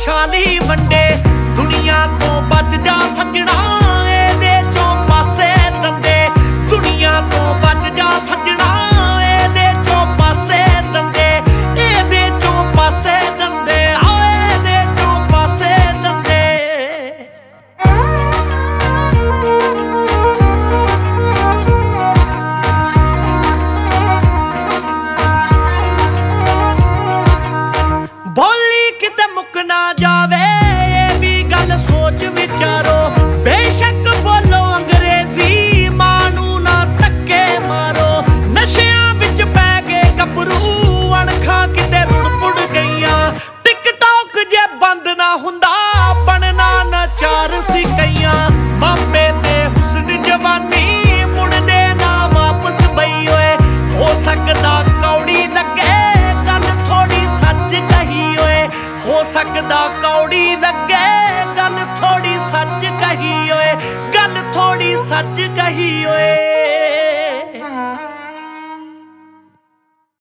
ਛਾਲੀ ਵੰਡੇ। ਦੁਨੀਆ ਤੋਂ ਬਚ ਜਾ ਸੱਜਣਾ ਇਹਦੇ ਚੋਂ ਪਾਸੇ ਦੰਦੇ। ਦੁਨੀਆ ਤੋਂ ਬਚ ਜਾ ਸੱਜਣਾ ਇਹਦੇ ਚੋਂ ਪਾਸੇ ਦੰਦੇ। ਇਹਦੇ ਚੋਂ ਪਾਸੇ ਦੰਦੇ ਇਹਦੇ ਚੋਂ ਪਾਸੇ ਦੰਦੇ। ਬੋਲੀ ਕਿਤੇ ਮੁੱਕ ਨਾ ਜਾਵੇ ਇਹ ਵੀ ਗੱਲ ਸੋਚ ਵਿਚਾਰੋ। ਬੇਸ਼ੱਕ ਬੋਲੋ ਅੰਗਰੇਜ਼ੀ ਮਾਂ ਨੂੰ ਨਾ ਧੱਕੇ ਮਾਰੋ। ਨਸ਼ਿਆਂ ਵਿੱਚ ਪੈ ਗਏ ਗੱਭਰੂ ਅਣਖਾਂ ਕਿਤੇ ਰੁੜ ਪੁੜ ਗਈਆਂ। ਟਿਕਟੌਕ ਜੇ ਬੰਦ ਨਾ ਹੁੰਦਾ ਬਣਨਾ ਨਚਾਰ ਸੀ ਕਈਆਂ। ਮਾਪੇ ਤੇ ਹੁਸਨ ਜਵਾਨੀ ਮੁੜਦੇ ਨਾ ਵਾਪਸ ਬਈ ਓਏ। ਹੋ ਸਕਦਾ ਕੌੜੀ ਲੱਗੇ ਗੱਲ ਥੋੜੀ ਸੱਚ ਕਹੀ ਓਏ। ਹੋ ਸਕਦਾ ਕੌੜੀ ਲੱਗੇ ਗੱਲ ਥੋੜੀ ਸੱਚ ਕਹੀ ਓਏ। ਗੱਲ ਥੋੜੀ ਸੱਚ ਕਹੀ ਓਏ।